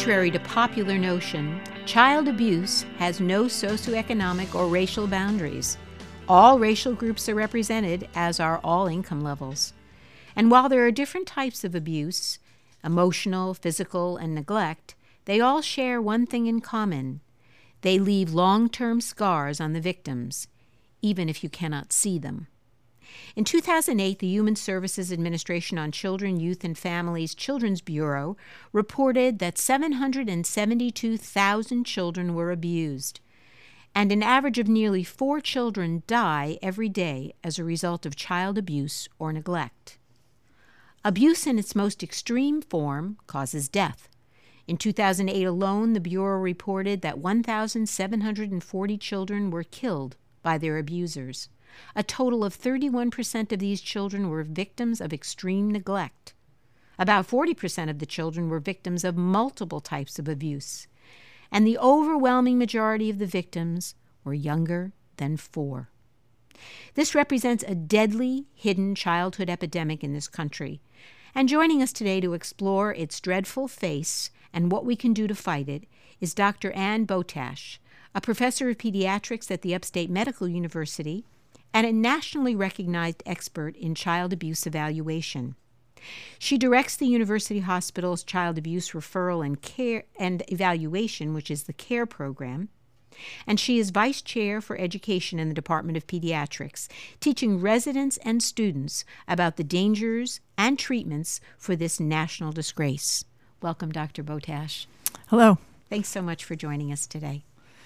Contrary to popular notion, child abuse has no socioeconomic or racial boundaries. All racial groups are represented, as are all income levels. And while there are different types of abuse, emotional, physical, and neglect, they all share one thing in common. They leave long-term scars on the victims, even if you cannot see them. In 2008, the Human Services Administration on Children, Youth, and Families Children's Bureau reported that 772,000 children were abused, and an average of nearly 4 children die every day as a result of child abuse or neglect. Abuse in its most extreme form causes death. In 2008 alone, the Bureau reported that 1,740 children were killed by their abusers. A total of 31% of these children were victims of extreme neglect. About 40% of the children were victims of multiple types of abuse. And the overwhelming majority of the victims were younger than 4. This represents a deadly, hidden childhood epidemic in this country. And joining us today to explore its dreadful face and what we can do to fight it is Dr. Ann Botash, a professor of pediatrics at the Upstate Medical University and a nationally recognized expert in child abuse evaluation. She directs the University Hospital's Child Abuse Referral and Care and Evaluation, which is the CARE program, and she is vice chair for education in the Department of Pediatrics, teaching residents and students about the dangers and treatments for this national disgrace. Welcome, Dr. Botash. Hello. Thanks so much for joining us today.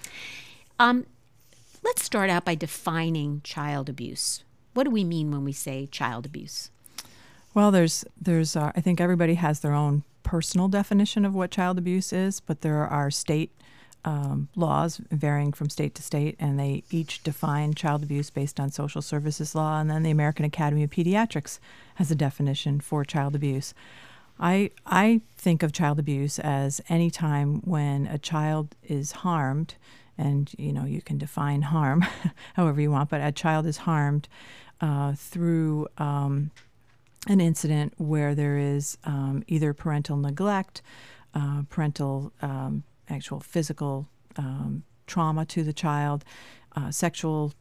Let's start out by defining child abuse. What do we mean when we say child abuse? Well, there's I think everybody has their own personal definition of what child abuse is, but there are state laws varying from state to state, and they each define child abuse based on social services law, and then the American Academy of Pediatrics has a definition for child abuse. I think of child abuse as any time when a child is harmed, and you can define harm however you want, but a child is harmed through an incident where there is either parental neglect, parental actual physical trauma to the child, sexual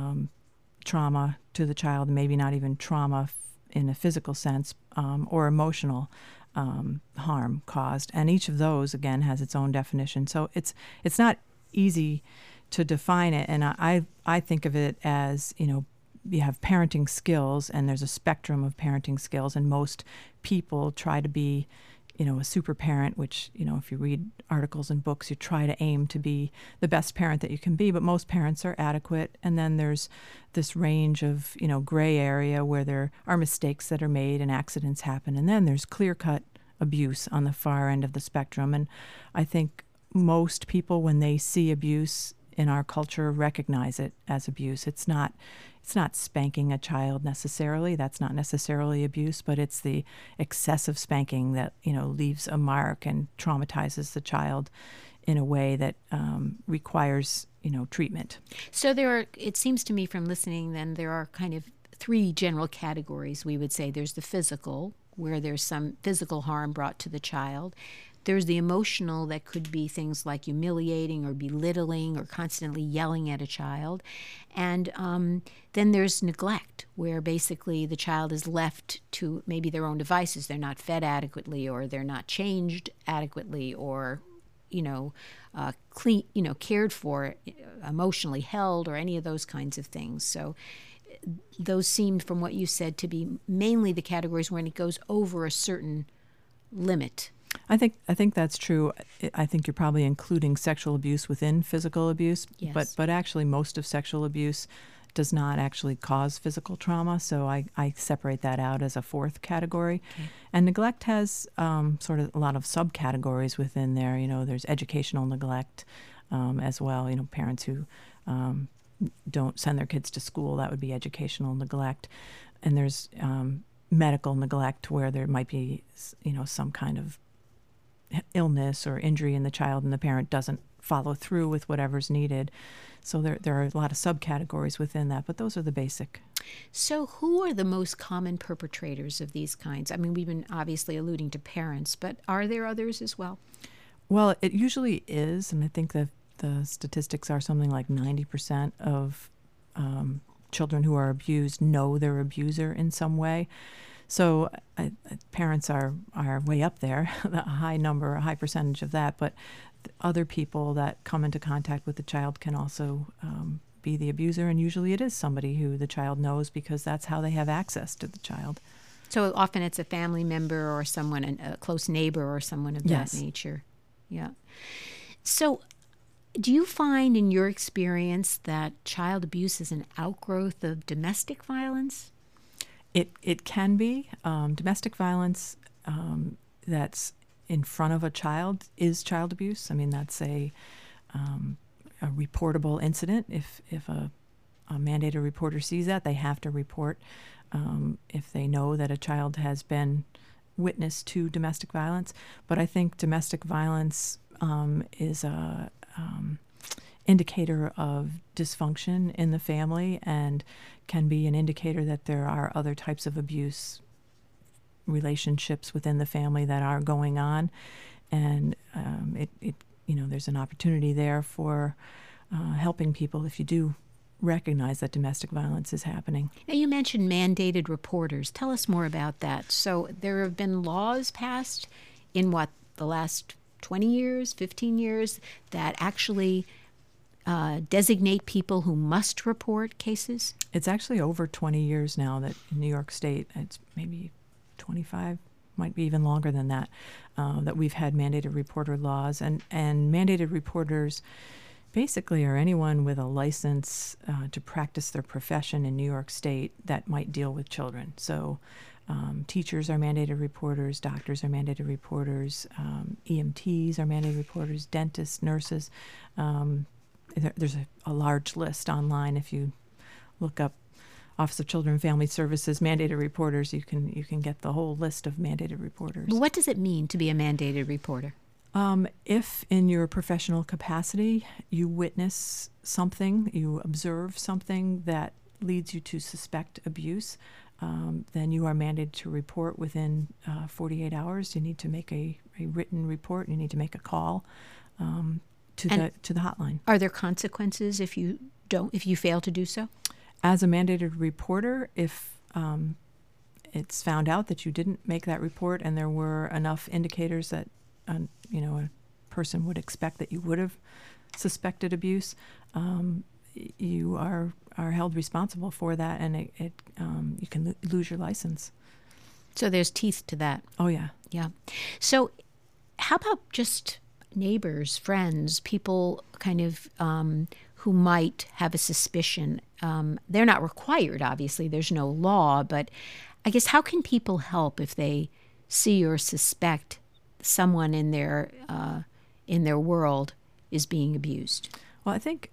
trauma to the child, maybe not even trauma in a physical sense, or emotional harm caused. And each of those, again, has its own definition. So it's not easy to define it. And I think of it as, you have parenting skills, and there's a spectrum of parenting skills, and most people try to be a super parent, which, if you read articles and books, you try to aim to be the best parent that you can be, but most parents are adequate. And then there's this range of, gray area where there are mistakes that are made and accidents happen. And then there's clear-cut abuse on the far end of the spectrum. And I think most people, when they see abuse in our culture, recognize it as abuse. It's not spanking a child necessarily. That's not necessarily abuse, but it's the excessive spanking that, leaves a mark and traumatizes the child in a way that requires, treatment. So it seems to me from listening then, there are kind of 3 general categories, we would say. There's the physical, where there's some physical harm brought to the child. There's the emotional, that could be things like humiliating or belittling or constantly yelling at a child. And then there's neglect, where basically the child is left to maybe their own devices. They're not fed adequately, or they're not changed adequately, or clean, cared for, emotionally held, or any of those kinds of things. So those seemed, from what you said, to be mainly the categories when it goes over a certain limit. I think that's true. I think you're probably including sexual abuse within physical abuse, yes. but actually most of sexual abuse does not actually cause physical trauma, so I separate that out as a 4th category. Okay. And neglect has sort of a lot of subcategories within there. There's educational neglect as well. Parents who don't send their kids to school, that would be educational neglect. And there's medical neglect, where there might be some kind of illness or injury in the child, and the parent doesn't follow through with whatever's needed. So there are a lot of subcategories within that, but those are the basic. So who are the most common perpetrators of these kinds? I mean, we've been obviously alluding to parents, but are there others as well? Well, it usually is, and I think the statistics are something like 90% of children who are abused know their abuser in some way. So parents are way up there, a high number, a high percentage of that. But other people that come into contact with the child can also be the abuser, and usually it is somebody who the child knows because that's how they have access to the child. So often it's a family member or someone, a close neighbor or someone of Yes. that nature. Yeah. So do you find in your experience that child abuse is an outgrowth of domestic violence? It can be. Domestic violence that's in front of a child is child abuse. I mean, that's a reportable incident. If a mandated reporter sees that, they have to report. If they know that a child has been witness to domestic violence. But I think domestic violence is a indicator of dysfunction in the family and can be an indicator that there are other types of abuse relationships within the family that are going on, and there's an opportunity there for helping people if you do recognize that domestic violence is happening. Now, you mentioned mandated reporters. Tell us more about that. So there have been laws passed in the last 20 years, 15 years that actually designate people who must report cases? It's actually over 20 years now that in New York State, it's maybe 25, might be even longer than that, that we've had mandated reporter laws. And mandated reporters basically are anyone with a license to practice their profession in New York State that might deal with children. So teachers are mandated reporters, doctors are mandated reporters, EMTs are mandated reporters, dentists, nurses. There's a large list online. If you look up Office of Children and Family Services mandated reporters, you can get the whole list of mandated reporters. What does it mean to be a mandated reporter? If in your professional capacity you witness something, you observe something that leads you to suspect abuse, then you are mandated to report within 48 hours. You need to make a written report. You need to make a call to the hotline. Are there consequences if you fail to do so? As a mandated reporter, if it's found out that you didn't make that report and there were enough indicators that a person would expect that you would have suspected abuse, you are held responsible for that, and you can lose your license. So there's teeth to that. Oh yeah. Yeah. So how about just neighbors, friends, people kind of who might have a suspicion? They're not required, obviously. There's no law, but I guess how can people help if they see or suspect someone in their world is being abused? Well, I think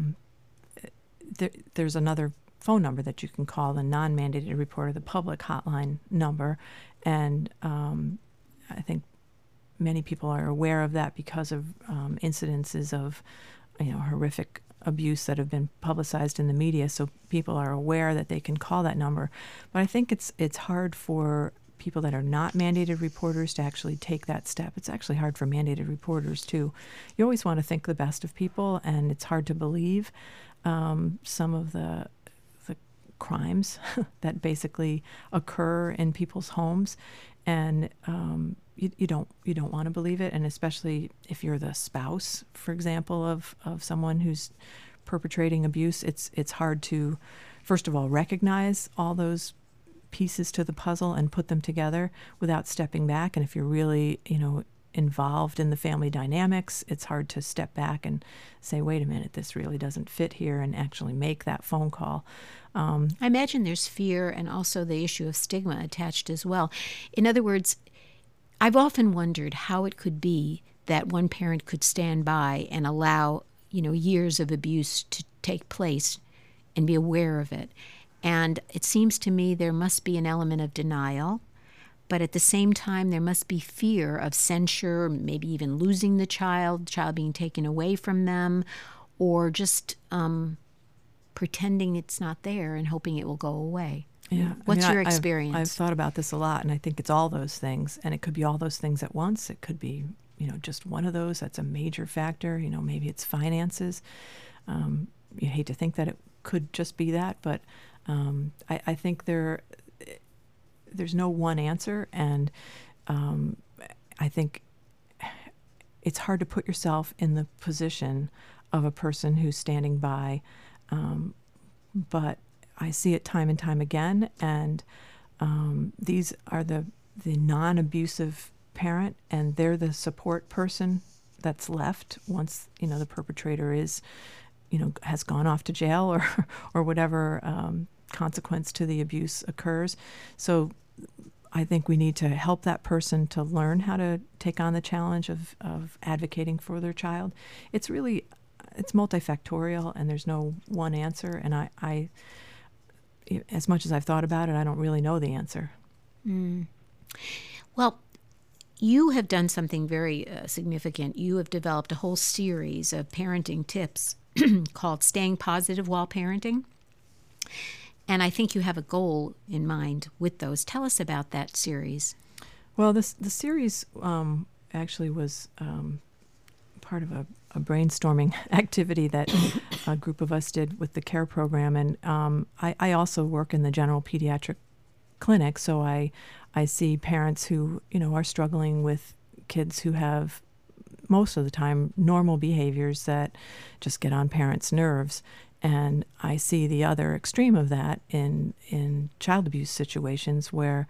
there's another phone number that you can call, the non-mandated reporter, the public hotline number, and I think many people are aware of that because of incidences of horrific abuse that have been publicized in the media. So people are aware that they can call that number. But I think it's hard for people that are not mandated reporters to actually take that step. It's actually hard for mandated reporters too. You always want to think the best of people, and it's hard to believe some of the crimes that basically occur in people's homes, and you don't want to believe it. And especially if you're the spouse, for example, of someone who's perpetrating abuse, it's hard to, first of all, recognize all those pieces to the puzzle and put them together without stepping back. And if you're really involved in the family dynamics, it's hard to step back and say, wait a minute, this really doesn't fit here, and actually make that phone call. I imagine there's fear and also the issue of stigma attached as well. In other words, I've often wondered how it could be that one parent could stand by and allow years of abuse to take place and be aware of it. And it seems to me there must be an element of denial, but at the same time there must be fear of censure, maybe even losing the child being taken away from them, or just pretending it's not there and hoping it will go away. Yeah. What's your experience? I've thought about this a lot, and I think it's all those things, and it could be all those things at once. It could be, just one of those that's a major factor. Maybe it's finances. You hate to think that it could just be that, but I think there's no one answer, and I think it's hard to put yourself in the position of a person who's standing by, but I see it time and time again, and these are the non-abusive parent, and they're the support person that's left once the perpetrator is has gone off to jail or whatever consequence to the abuse occurs. So I think we need to help that person to learn how to take on the challenge of advocating for their child. It's multifactorial, and there's no one answer, and I as much as I've thought about it, I don't really know the answer. Well, you have done something very significant. You have developed a whole series of parenting tips called Staying Positive While Parenting. And I think you have a goal in mind with those. Tell us about that series. Well, the series actually was part of a brainstorming activity that a group of us did with the CARE program. And I also work in the general pediatric clinic, so I see parents who are struggling with kids who have most of the time normal behaviors that just get on parents' nerves. And I see the other extreme of that in child abuse situations where,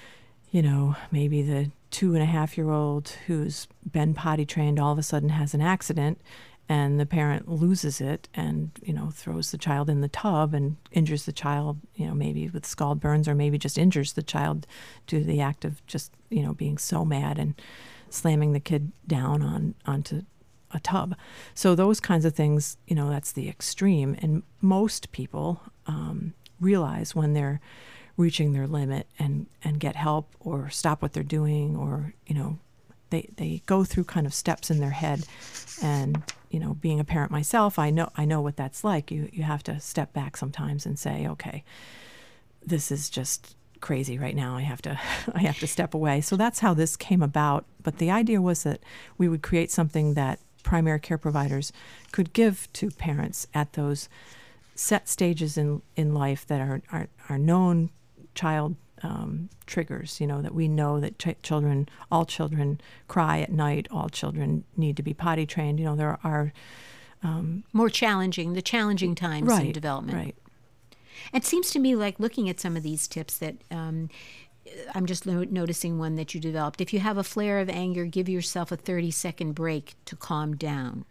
maybe the 2.5-year-old who's been potty trained all of a sudden has an accident, and the parent loses it and, throws the child in the tub and injures the child, maybe with scald burns, or maybe just injures the child due to the act of just, being so mad and slamming the kid down onto a tub. So those kinds of things, that's the extreme. And most people realize when they're reaching their limit and get help or stop what they're doing, or, they go through kind of steps in their head. And, being a parent myself, I know what that's like. You have to step back sometimes and say, okay, this is just crazy right now. I have to step away. So that's how this came about. But the idea was that we would create something that primary care providers could give to parents at those set stages in life that are known child triggers, that we know that all children cry at night, all children need to be potty trained. There are the challenging times in development. Right. It seems to me like looking at some of these tips that I'm just noticing one that you developed. If you have a flare of anger, give yourself a 30-second break to calm down.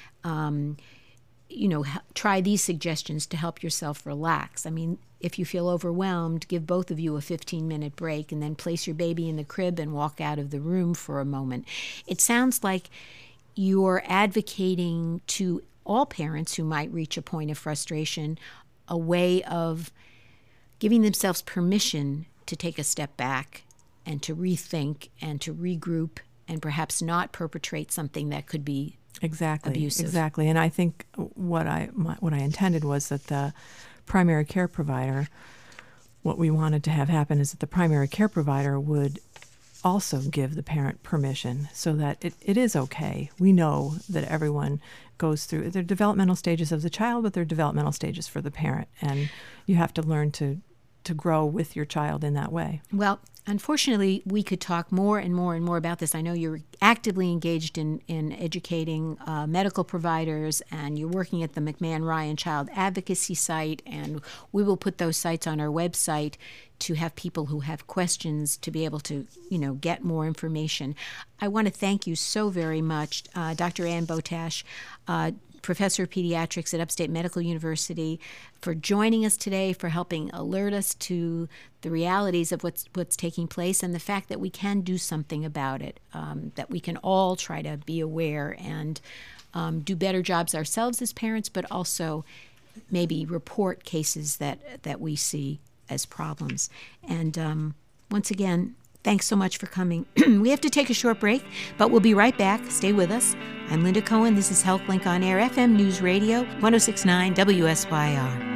Try these suggestions to help yourself relax. I mean, if you feel overwhelmed, give both of you a 15-minute break, and then place your baby in the crib and walk out of the room for a moment. It sounds like you're advocating to all parents who might reach a point of frustration a way of giving themselves permission to take a step back and to rethink and to regroup and perhaps not perpetrate something that could be abusive. Exactly. And I think what I intended was that the primary care provider, what we wanted to have happen is that the primary care provider would also give the parent permission so that it is okay. We know that everyone goes through their developmental stages of the child, but they're developmental stages for the parent. And you have to learn to grow with your child in that way. Well, unfortunately, we could talk more and more and more about this. I know you're actively engaged in educating medical providers, and you're working at the McMahon Ryan Child Advocacy site, and we will put those sites on our website to have people who have questions to be able to, get more information. I want to thank you so very much, Dr. Ann Botash, Professor of Pediatrics at Upstate Medical University, for joining us today, for helping alert us to the realities of what's taking place and the fact that we can do something about it, that we can all try to be aware and do better jobs ourselves as parents, but also maybe report cases that we see as problems. And once again, thanks so much for coming. We have to take a short break, but we'll be right back. Stay with us. I'm Linda Cohen. This is HealthLink on Air, FM News Radio, 106.9 WSYR.